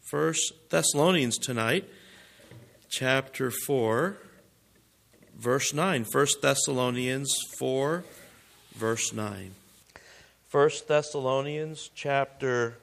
First Thessalonians tonight, chapter 4, verse 9. 1 Thessalonians 4, verse 9. 1 Thessalonians chapter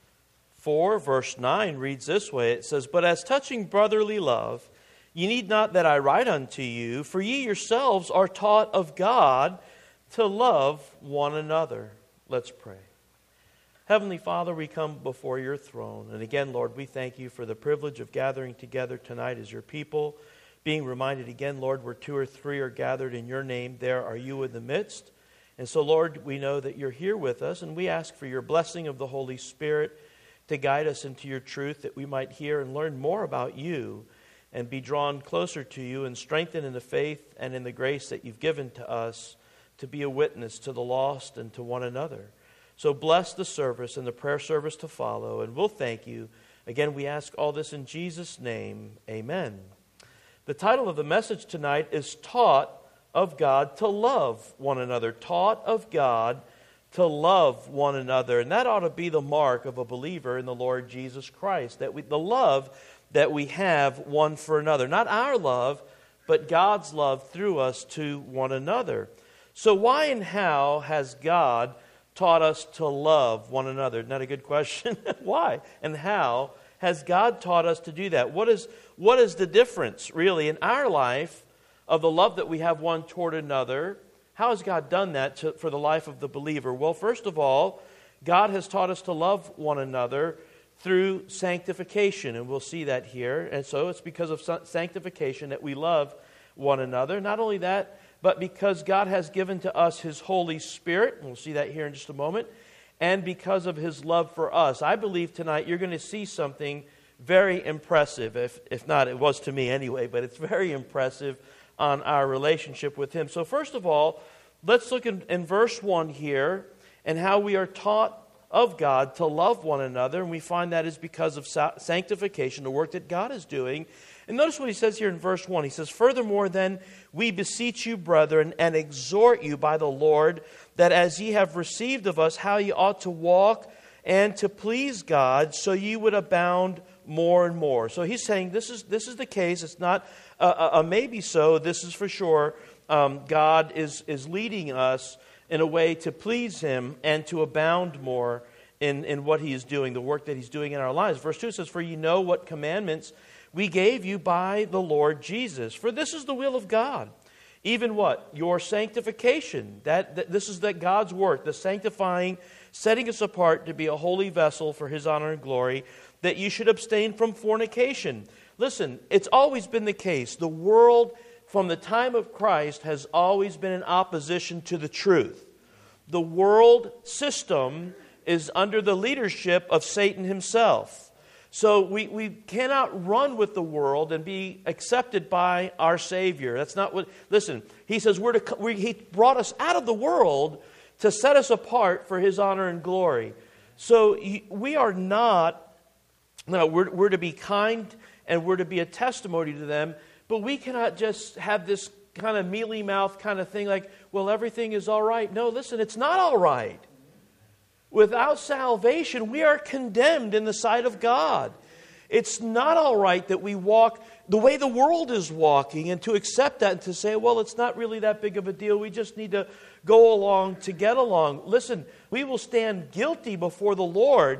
4, verse 9 reads this way. It says, "But as touching brotherly love, ye need not that I write unto you, for ye yourselves are taught of God to love one another." Let's pray. Heavenly Father, we come before your throne. And again, Lord, we thank you for the privilege of gathering together tonight as your people. Being reminded again, Lord, where two or three are gathered in your name, there are you in the midst. And so, Lord, we know that you're here with us, and we ask for your blessing of the Holy Spirit to guide us into your truth, that we might hear and learn more about you and be drawn closer to you and strengthened in the faith and in the grace that you've given to us to be a witness to the lost and to one another. So bless the service and the prayer service to follow, and we'll thank you. Again, we ask all this in Jesus' name. Amen. The title of the message tonight is Taught of God to Love One Another. Taught of God to love one another. And that ought to be the mark of a believer in the Lord Jesus Christ. The love that we have one for another. Not our love, but God's love through us to one another. So why and how has God taught us to love one another? Isn't that a good question? Why and how has God taught us to do that? What is the difference, really, in our life of the love that we have one toward another? How has God done that for the life of the believer? Well, first of all, God has taught us to love one another through sanctification, and we'll see that here. And so it's because of sanctification that we love one another. Not only that, but because God has given to us His Holy Spirit, and we'll see that here in just a moment, and because of His love for us. I believe tonight you're going to see something very impressive, if not, it was to me anyway, but it's very impressive on our relationship with Him. So first of all, let's look in verse 1 here and how we are taught of God to love one another, and we find that is because of sanctification, the work that God is doing. And notice what he says here in verse 1. He says, "Furthermore then, we beseech you, brethren, and exhort you by the Lord, that as ye have received of us how ye ought to walk and to please God, so ye would abound more and more." So he's saying this is the case. It's not a maybe so. This is for sure. God is leading us in a way to please Him and to abound more in what He is doing, the work that He's doing in our lives. Verse 2 says, "For ye know what commandments we gave you by the Lord Jesus. For this is the will of God, even what? Your sanctification." This is that God's work, the sanctifying, setting us apart to be a holy vessel for His honor and glory, that you should abstain from fornication. Listen, it's always been the case. The world, from the time of Christ, has always been in opposition to the truth. The world system is under the leadership of Satan himself. So we cannot run with the world and be accepted by our Savior. That's not what... Listen, He says He brought us out of the world to set us apart for His honor and glory. So we are not... No, we're to be kind and we're to be a testimony to them, but we cannot just have this kind of mealy-mouthed kind of thing like, well, everything is all right. No, listen, it's not all right. Without salvation, we are condemned in the sight of God. It's not all right that we walk the way the world is walking, and to accept that and to say, well, it's not really that big of a deal. We just need to go along to get along. Listen, we will stand guilty before the Lord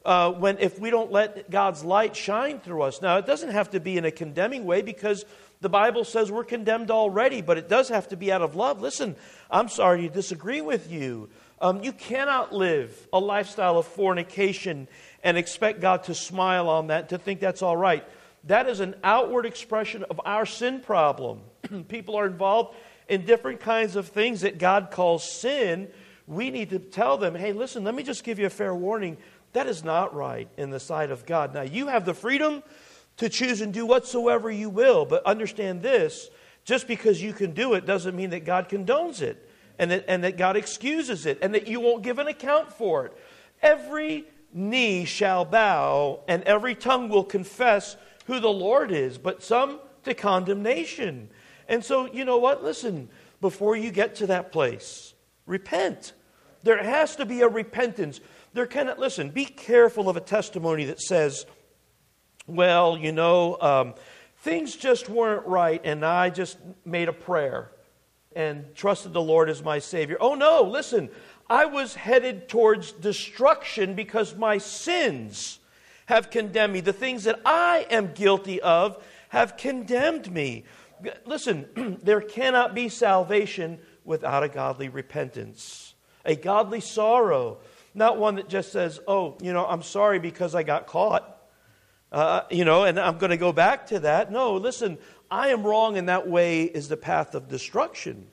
if we don't let God's light shine through us. Now, it doesn't have to be in a condemning way, because the Bible says we're condemned already, but it does have to be out of love. Listen, I'm sorry to disagree with you. You cannot live a lifestyle of fornication and expect God to smile on that, to think that's all right. That is an outward expression of our sin problem. People are involved in different kinds of things that God calls sin. We need to tell them, hey, listen, let me just give you a fair warning. That is not right in the sight of God. Now, you have the freedom to choose and do whatsoever you will, but understand this, just because you can do it doesn't mean that God condones it. And that God excuses it, and that you won't give an account for it. Every knee shall bow, and every tongue will confess who the Lord is, but some to condemnation. And so, you know what? Listen, before you get to that place, repent. There has to be a repentance. Listen, be careful of a testimony that says, well, things just weren't right, and I just made a prayer and trusted the Lord as my Savior. Oh no, listen, I was headed towards destruction because my sins have condemned me. The things that I am guilty of have condemned me. Listen, there cannot be salvation without a godly repentance, a godly sorrow, not one that just says, oh, I'm sorry because I got caught, and I'm going to go back to that. No, listen, I am wrong, and that way is the path of destruction.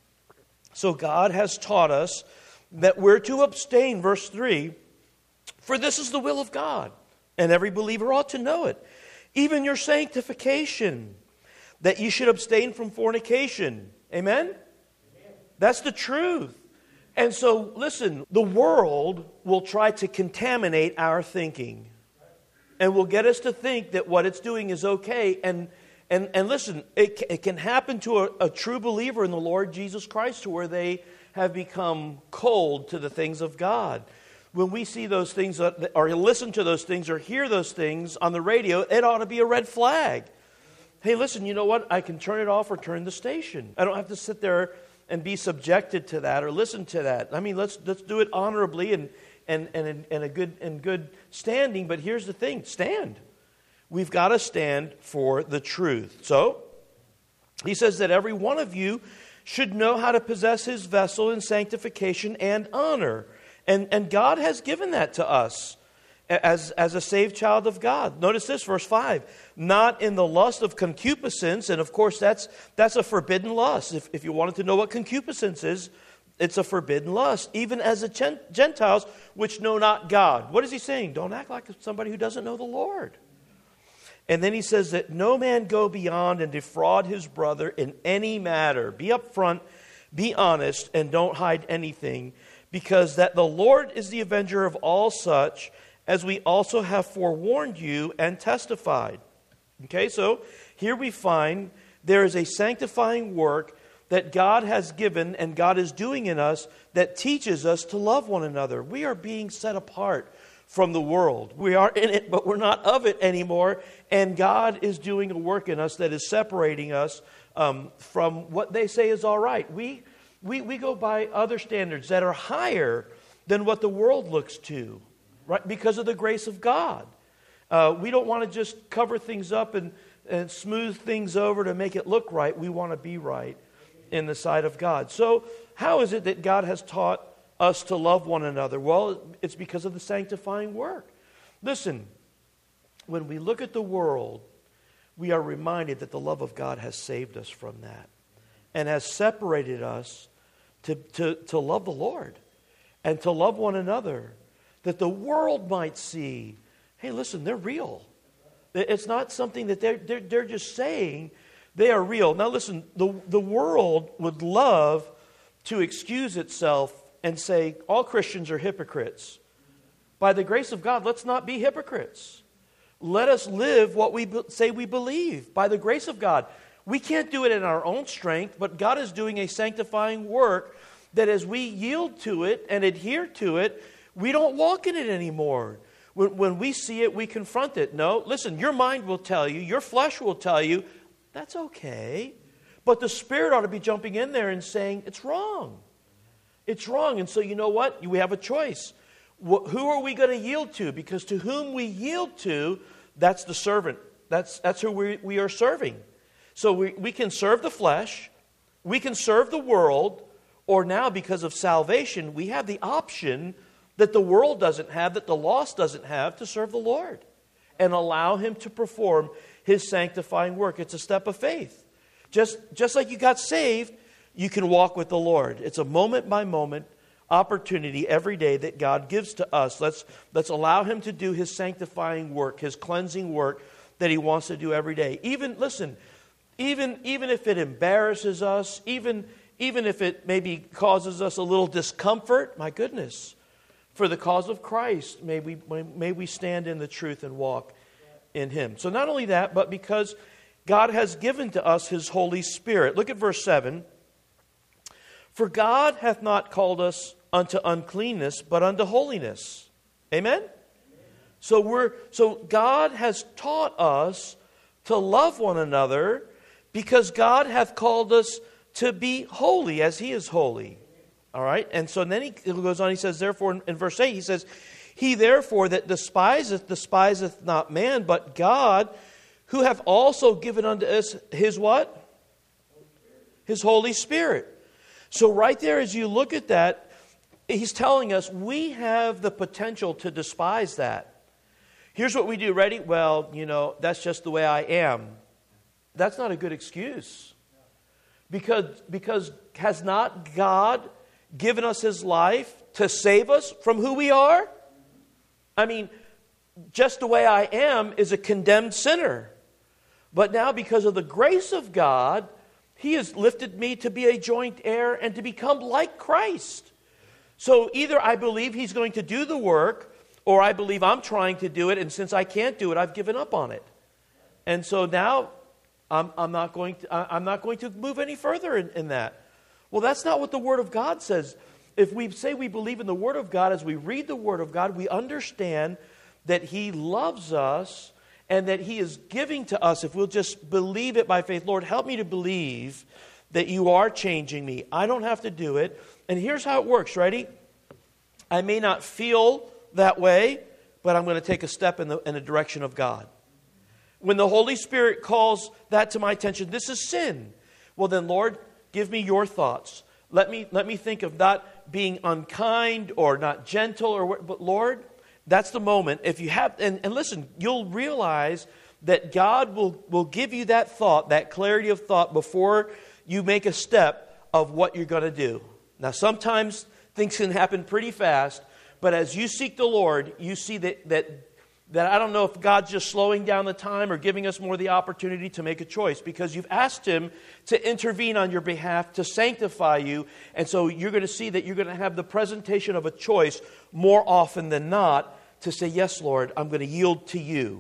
So God has taught us that we're to abstain, verse 3, for this is the will of God, and every believer ought to know it. Even your sanctification, that you should abstain from fornication. Amen? That's the truth. And so, listen, the world will try to contaminate our thinking and will get us to think that what it's doing is okay. And listen, it can happen to a true believer in the Lord Jesus Christ to where they have become cold to the things of God. When we see those things or listen to those things or hear those things on the radio, it ought to be a red flag. Hey, listen, you know what? I can turn it off or turn the station. I don't have to sit there and be subjected to that or listen to that. I mean, let's do it honorably and a good standing. But here's the thing: stand. We've got to stand for the truth. So he says that every one of you should know how to possess his vessel in sanctification and honor, and God has given that to us as a saved child of God. Notice this, verse 5. Not in the lust of concupiscence, and of course that's a forbidden lust. If you wanted to know what concupiscence is, it's a forbidden lust. Even as the Gentiles which know not God. What is he saying? Don't act like somebody who doesn't know the Lord. And then he says that no man go beyond and defraud his brother in any matter. Be upfront, be honest, and don't hide anything, because that the Lord is the avenger of all such, as we also have forewarned you and testified. Okay, so here we find there is a sanctifying work that God has given and God is doing in us that teaches us to love one another. We are being set apart from the world. We are in it, but we're not of it anymore. And God is doing a work in us that is separating us from what they say is all right. We go by other standards that are higher than what the world looks to, right? Because of the grace of God. We don't want to just cover things up and smooth things over to make it look right. We want to be right in the sight of God. So how is it that God has taught us to love one another? Well, it's because of the sanctifying work. Listen, when we look at the world, we are reminded that the love of God has saved us from that and has separated us to love the Lord and to love one another, that the world might see, hey, listen, they're real. It's not something that they're just saying. They are real. Now listen, the world would love to excuse itself and say, all Christians are hypocrites. By the grace of God, let's not be hypocrites. Let us live what we say we believe. By the grace of God. We can't do it in our own strength, but God is doing a sanctifying work that as we yield to it and adhere to it, we don't walk in it anymore. When we see it, we confront it. No, listen, your mind will tell you, your flesh will tell you, that's okay. But the Spirit ought to be jumping in there and saying, it's wrong. It's wrong. And so you know what? We have a choice. Who are we going to yield to? Because to whom we yield to, that's the servant. That's who we are serving. So we can serve the flesh, we can serve the world, or now because of salvation, we have the option that the world doesn't have, that the lost doesn't have, to serve the Lord and allow Him to perform His sanctifying work. It's a step of faith. Just like you got saved, you can walk with the Lord. It's a moment-by-moment opportunity every day that God gives to us. Let's allow Him to do His sanctifying work, His cleansing work that He wants to do every day. Even if it embarrasses us, even if it maybe causes us a little discomfort, my goodness, for the cause of Christ, may we stand in the truth and walk in Him. So not only that, but because God has given to us His Holy Spirit. Look at verse 7. For God hath not called us unto uncleanness, but unto holiness. Amen? So God has taught us to love one another because God hath called us to be holy as He is holy. All right? And so then he goes on, he says, therefore, in verse 8, he says, he therefore that despiseth not man, but God, who hath also given unto us His what? His Holy Spirit. So right there, as you look at that, he's telling us we have the potential to despise that. Here's what we do. Ready? Well, that's just the way I am. That's not a good excuse. Because has not God given us His life to save us from who we are? I mean, just the way I am is a condemned sinner. But now because of the grace of God, He has lifted me to be a joint heir and to become like Christ. So either I believe He's going to do the work, or I believe I'm trying to do it, and since I can't do it, I've given up on it. And so now I'm not going to move any further in that. Well, that's not what the Word of God says. If we say we believe in the Word of God, as we read the Word of God, we understand that He loves us and that He is giving to us, if we'll just believe it by faith. Lord, help me to believe that You are changing me. I don't have to do it. And here's how it works. Ready? I may not feel that way, but I'm going to take a step in the direction of God. When the Holy Spirit calls that to my attention, this is sin. Well then, Lord, give me Your thoughts. Let me think of not being unkind or not gentle, but Lord, that's the moment. If you have, and listen, you'll realize that God will give you that thought, that clarity of thought before you make a step of what you're going to do. Now, sometimes things can happen pretty fast, but as you seek the Lord, you see that I don't know if God's just slowing down the time or giving us more the opportunity to make a choice, because you've asked Him to intervene on your behalf, to sanctify you, and so you're going to see that you're going to have the presentation of a choice more often than not to say, yes, Lord, I'm going to yield to You.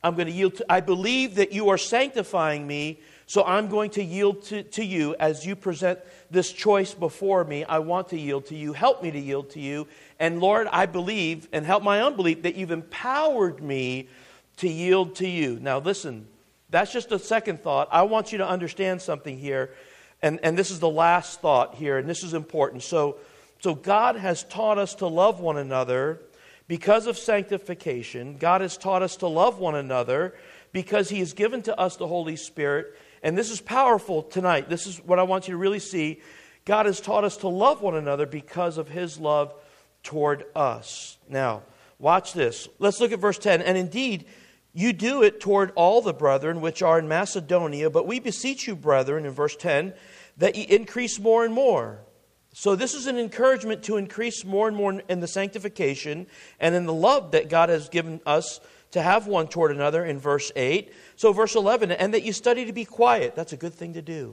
I believe that You are sanctifying me, so I'm going to yield to You as You present this choice before me. I want to yield to You. Help me to yield to You. And Lord, I believe, and help my unbelief, that You've empowered me to yield to You. Now listen, that's just a second thought. I want you to understand something here. And this is the last thought here, and this is important. So God has taught us to love one another because of sanctification. God has taught us to love one another because He has given to us the Holy Spirit. And this is powerful tonight. This is what I want you to really see. God has taught us to love one another because of His love toward us. Now, watch this. Let's look at verse 10. And indeed, You do it toward all the brethren which are in Macedonia, but we beseech you, brethren, in verse 10, that ye increase more and more. So this is an encouragement to increase more and more in the sanctification and in the love that God has given us to have one toward another in verse 8. So verse 11, and that you study to be quiet. That's a good thing to do.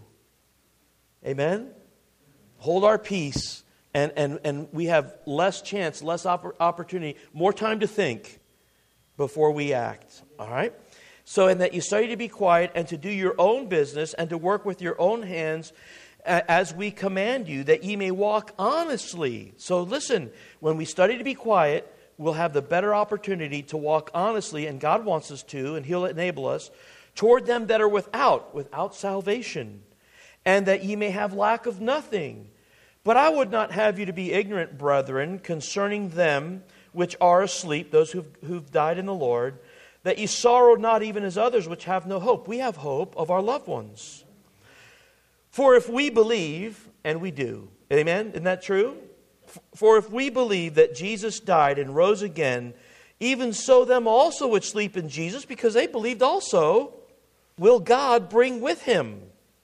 Amen? Hold our peace, and we have less chance, less opportunity, more time to think before we act. All right? So, and that you study to be quiet and to do your own business and to work with your own hands as we command you, that ye may walk honestly. So listen, when we study to be quiet, we'll have the better opportunity to walk honestly, and God wants us to, and He'll enable us, toward them that are without salvation, and that ye may have lack of nothing. But I would not have you to be ignorant, brethren, concerning them which are asleep, those who've died in the Lord, that ye sorrow not even as others which have no hope. We have hope of our loved ones. For if we believe, and we do, amen? Isn't that true? For if we believe that Jesus died and rose again, even so them also which sleep in Jesus, because they believed also, will God bring with Him.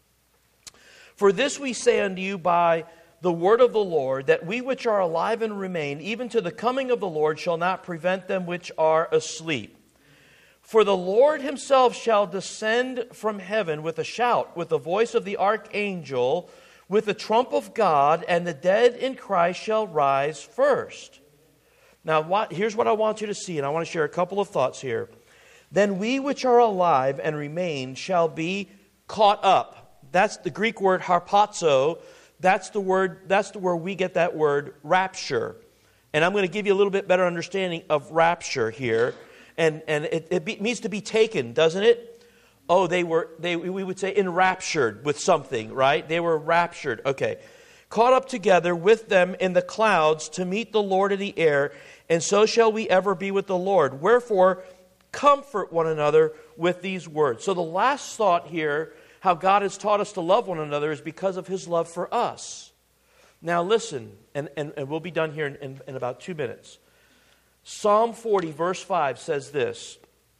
For this we say unto you by the word of the Lord, that we which are alive and remain, even to the coming of the Lord, shall not prevent them which are asleep. For the Lord Himself shall descend from heaven with a shout, with the voice of the archangel, with the trump of God, and the dead in Christ shall rise first. Now, here's what I want you to see, and I want to share a couple of thoughts here. Then we which are alive and remain shall be caught up. That's the Greek word harpazo. That's where we get that word rapture. And I'm going to give you a little bit better understanding of rapture here. And it means to be taken, doesn't it? Oh, we would say enraptured with something, right? They were raptured. Okay. Caught up together with them in the clouds to meet the Lord in the air, and so shall we ever be with the Lord. Wherefore, comfort one another with these words. So the last thought here, how God has taught us to love one another, is because of His love for us. Now listen, and we'll be done here in about 2 minutes. Psalm 40, verse 5 says this,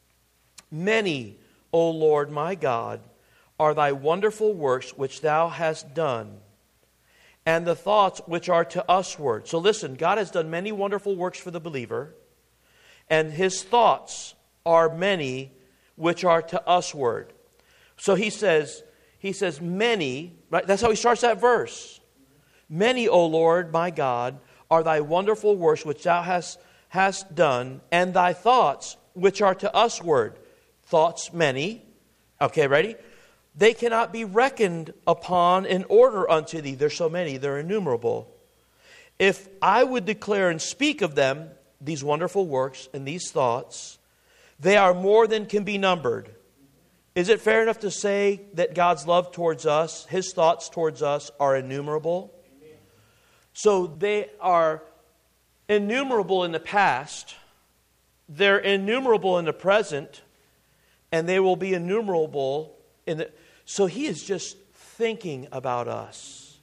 Many, O Lord my God, are thy wonderful works which thou hast done, and the thoughts which are to usward. So listen, God has done many wonderful works for the believer, and His thoughts are many which are to usward. So he says many, right? That's how he starts that verse. Many, O Lord my God, are thy wonderful works which thou hast done, and thy thoughts which are to usward. Thoughts many. Okay, ready? They cannot be reckoned upon in order unto thee. There's so many, they're innumerable. If I would declare and speak of them, these wonderful works and these thoughts, they are more than can be numbered. Is it fair enough to say that God's love towards us, His thoughts towards us, are innumerable? Amen. So they are innumerable in the past, they're innumerable in the present, and they will be innumerable in the... So He is just thinking about us.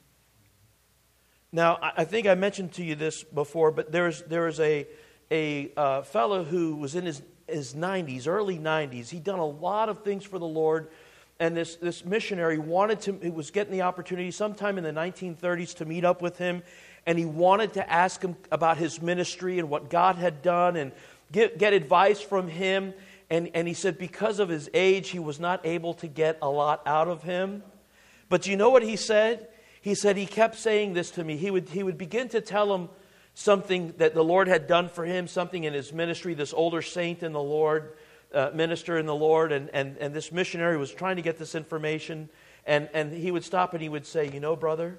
Now, I think I mentioned to you this before, but there was a fellow who was in his 90s, early 90s. He'd done a lot of things for the Lord, and this missionary he was getting the opportunity sometime in the 1930s to meet up with him, and he wanted to ask him about his ministry and what God had done and get advice from him. And he said because of his age, he was not able to get a lot out of him. But do you know what he said? He said he kept saying this to me. He would begin to tell him something that the Lord had done for him, something in his ministry, this older saint in the Lord, minister in the Lord, and this missionary was trying to get this information. And he would stop and he would say, you know, brother,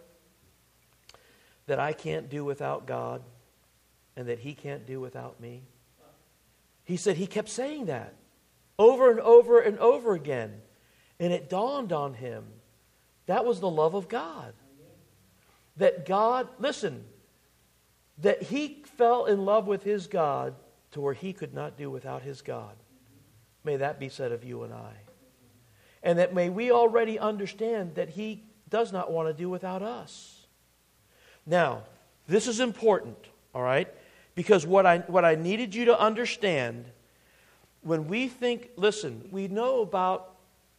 that I can't do without God and that He can't do without me. He said he kept saying that over and over and over again. And it dawned on him that was the love of God. That God, listen, that he fell in love with his God to where he could not do without his God. May that be said of you and I. And that may we already understand that He does not want to do without us. Now, this is important, all right? Because what I needed you to understand, when we think, listen, we know about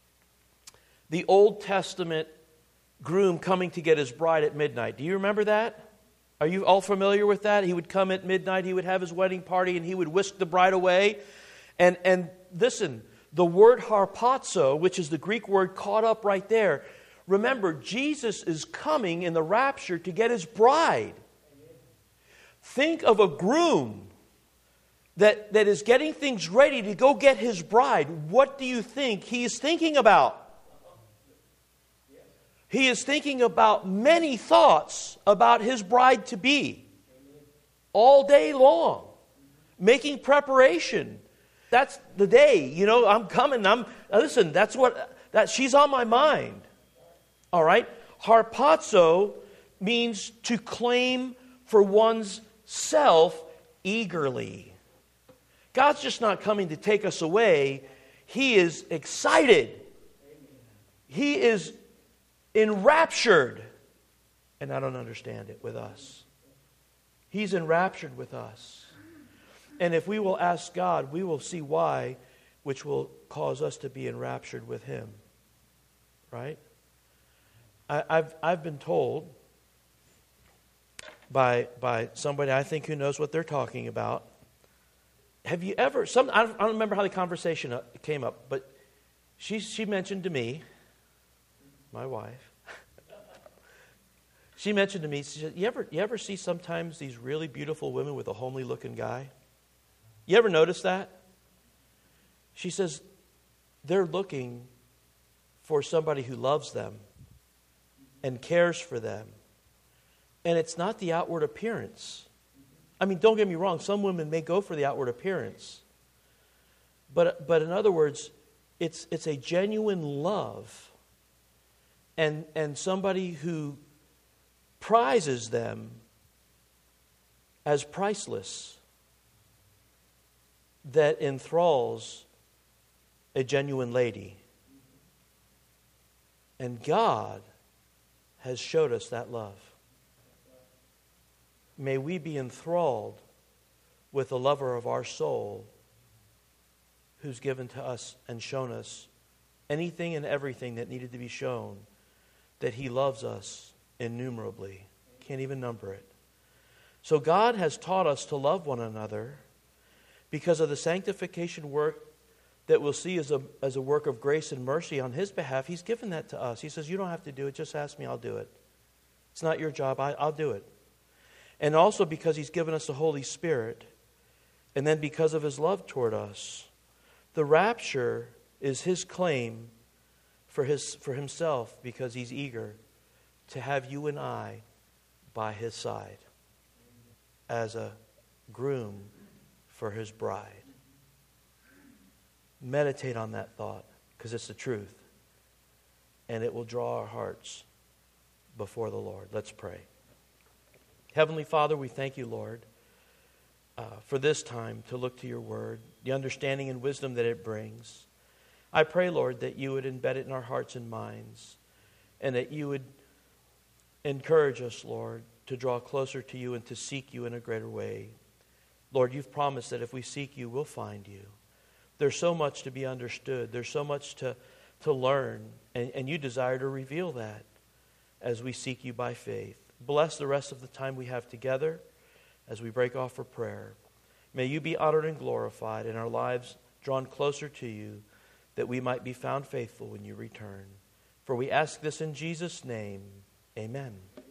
the Old Testament groom coming to get his bride at midnight. Do you remember that? Are you all familiar with that? He would come at midnight, he would have his wedding party, and he would whisk the bride away. And listen, the word harpazo, which is the Greek word caught up right there, remember, Jesus is coming in the rapture to get His bride. Think of a groom that is getting things ready to go get his bride. What do you think he is thinking about? He is thinking about many thoughts about his bride to be. All day long. Making preparation. That's the day. You know, I'm coming. Listen, she's on my mind. All right? Harpazo means to claim for one's self eagerly. God's just not coming to take us away. He is excited. He is enraptured. And I don't understand it with us. He's enraptured with us. And if we will ask God, we will see why, which will cause us to be enraptured with Him. Right? I've been told by somebody I think who knows what they're talking about. Have you ever, I don't remember how the conversation came up, but she mentioned to me, my wife, she mentioned to me, she said, you ever see sometimes these really beautiful women with a homely looking guy? You ever notice that? She says, they're looking for somebody who loves them and cares for them. And it's not the outward appearance. I mean, don't get me wrong, some women may go for the outward appearance. But in other words, it's a genuine love and somebody who prizes them as priceless that enthralls a genuine lady. And God has showed us that love. May we be enthralled with the lover of our soul who's given to us and shown us anything and everything that needed to be shown, that he loves us innumerably. Can't even number it. So God has taught us to love one another because of the sanctification work that we'll see as a work of grace and mercy on his behalf. He's given that to us. He says, you don't have to do it. Just ask me, I'll do it. It's not your job. I'll do it. And also because he's given us the Holy Spirit. And then because of his love toward us. The rapture is his claim for himself because he's eager to have you and I by his side as a groom for his bride. Meditate on that thought because it's the truth. And it will draw our hearts before the Lord. Let's pray. Heavenly Father, we thank you, Lord, for this time to look to your word, the understanding and wisdom that it brings. I pray, Lord, that you would embed it in our hearts and minds and that you would encourage us, Lord, to draw closer to you and to seek you in a greater way. Lord, you've promised that if we seek you, we'll find you. There's so much to be understood. There's so much to learn, and you desire to reveal that as we seek you by faith. Bless the rest of the time we have together as we break off for prayer. May you be honored and glorified and our lives drawn closer to you, that we might be found faithful when you return. For we ask this in Jesus' name. Amen.